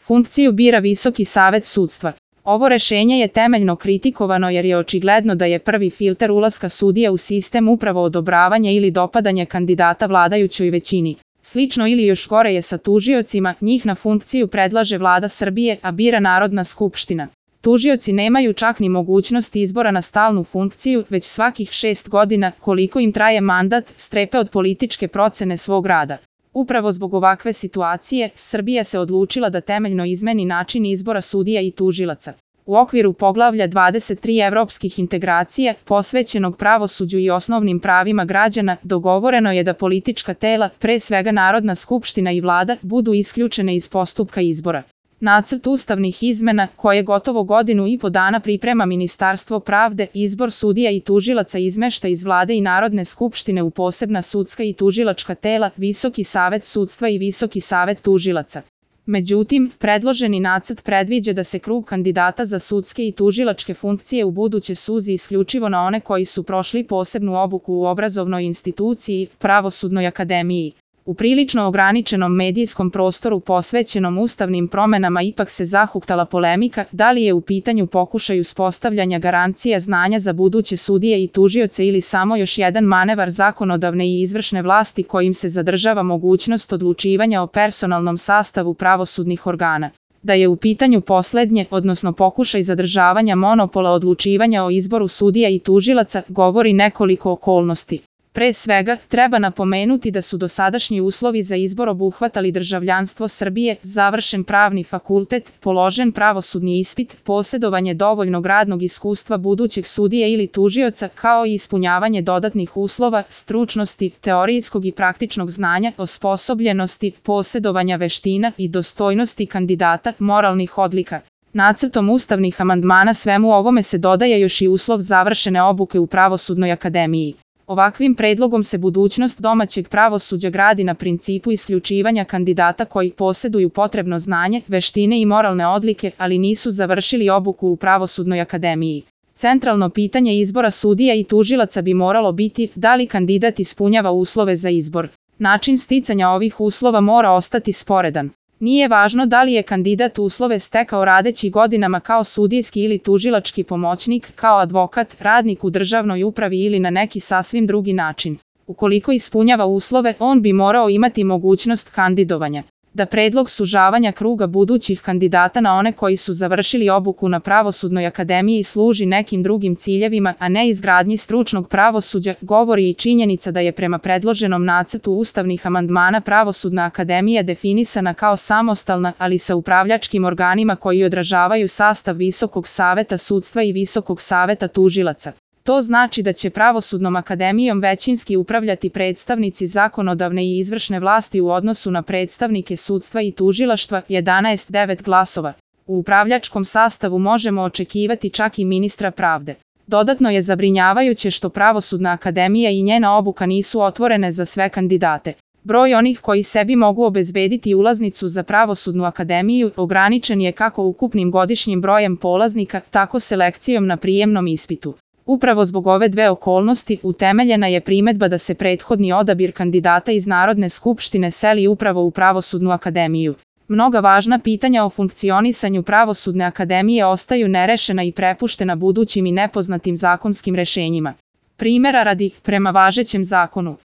funkciju bira Visoki savet sudstva. Ovo rešenje je temeljno kritikovano jer je očigledno da je prvi filter ulaska sudija u sistem upravo odobravanje ili dopadanje kandidata vladajućoj većini. Slično ili još gore je sa tužiocima, njih na funkciju predlaže Vlada Srbije, a bira Narodna skupština. Tužioci nemaju čak ni mogućnost izbora na stalnu funkciju, već svakih 6 godina, koliko im traje mandat, strepe od političke procene svog rada. Upravo zbog ovakve situacije, Srbija se odlučila da temeljno izmeni način izbora sudija i tužilaca. U okviru poglavlja 23 evropskih integracija, posvećenog pravosuđu i osnovnim pravima građana, dogovoreno je da politička tela, pre svega Narodna skupština i Vlada, budu isključene iz postupka izbora. Nacrt ustavnih izmena, koje gotovo godinu i po dana priprema Ministarstvo pravde, izbor sudija i tužilaca izmešta iz Vlade i Narodne skupštine u posebna sudska i tužilačka tela, Visoki savet sudstva i Visoki savet tužilaca. Međutim, predloženi nacrt predviđa da se krug kandidata za sudske i tužilačke funkcije ubuduće suzi isključivo na one koji su prošli posebnu obuku u obrazovnoj instituciji, Pravosudnoj akademiji. U prilično ograničenom medijskom prostoru posvećenom ustavnim promenama ipak se zahuktala polemika da li je u pitanju pokušaj uspostavljanja garancija znanja za buduće sudije i tužioce ili samo još jedan manevar zakonodavne i izvršne vlasti kojim se zadržava mogućnost odlučivanja o personalnom sastavu pravosudnih organa. Da je u pitanju poslednje, odnosno pokušaj zadržavanja monopola odlučivanja o izboru sudija i tužilaca, govori nekoliko okolnosti. Pre svega, treba napomenuti da su dosadašnji uslovi za izbor obuhvatali državljanstvo Srbije, završen pravni fakultet, položen pravosudni ispit, posjedovanje dovoljnog radnog iskustva budućeg sudije ili tužioca, kao i ispunjavanje dodatnih uslova, stručnosti, teorijskog i praktičnog znanja, osposobljenosti, posjedovanja veština i dostojnosti kandidata, moralnih odlika. Nacrtom ustavnih amandmana svemu ovome se dodaje još i uslov završene obuke u Pravosudnoj akademiji. Ovakvim predlogom se budućnost domaćeg pravosuđa gradi na principu isključivanja kandidata koji posjeduju potrebno znanje, veštine i moralne odlike, ali nisu završili obuku u Pravosudnoj akademiji. Centralno pitanje izbora sudija i tužilaca bi moralo biti da li kandidat ispunjava uslove za izbor. Način sticanja ovih uslova mora ostati sporedan. Nije važno da li je kandidat uslove stekao radeći godinama kao sudijski ili tužilački pomoćnik, kao advokat, radnik u državnoj upravi ili na neki sasvim drugi način. Ukoliko ispunjava uslove, on bi morao imati mogućnost kandidovanja. Da predlog sužavanja kruga budućih kandidata na one koji su završili obuku na Pravosudnoj akademiji služi nekim drugim ciljevima, a ne izgradnji stručnog pravosuđa, govori i činjenica da je prema predloženom nacrtu ustavnih amandmana Pravosudna akademija definisana kao samostalna, ali sa upravljačkim organima koji odražavaju sastav Visokog saveta sudstva i Visokog saveta tužilaca. To znači da će Pravosudnom akademijom većinski upravljati predstavnici zakonodavne i izvršne vlasti u odnosu na predstavnike sudstva i tužilaštva, 11:9 glasova. U upravljačkom sastavu možemo očekivati čak i ministra pravde. Dodatno je zabrinjavajuće što Pravosudna akademija i njena obuka nisu otvorene za sve kandidate. Broj onih koji sebi mogu obezbediti ulaznicu za Pravosudnu akademiju ograničen je kako ukupnim godišnjim brojem polaznika, tako selekcijom na prijemnom ispitu. Upravo zbog ove dve okolnosti utemeljena je primedba da se prethodni odabir kandidata iz Narodne skupštine seli upravo u Pravosudnu akademiju. Mnoga važna pitanja o funkcionisanju Pravosudne akademije ostaju nerešena i prepuštena budućim i nepoznatim zakonskim rešenjima. Primera radi, prema važećem zakonu,